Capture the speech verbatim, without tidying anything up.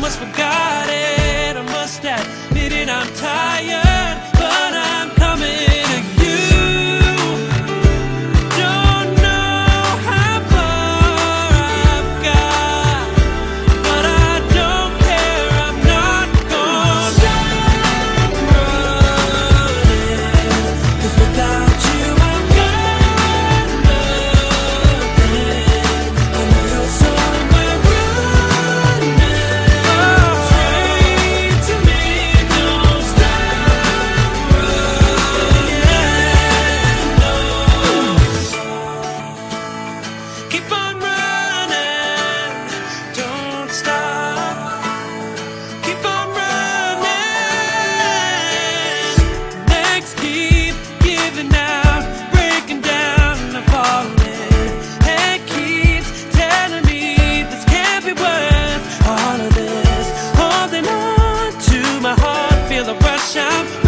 almost forgot it. I must admit it, I'm tired, but I'm coming to you. Don't know how far I've got, but I don't care, I'm not gonna stop running, 'cause without you I've got nothing. I know you're somewhere running straight to me. Don't stop running, no. Keep on running, don't stop. Keep on running. Legs keep giving out, breaking down and falling. Head keeps telling me this can't be worth all of this. Holding on to my heart, feel a rush out.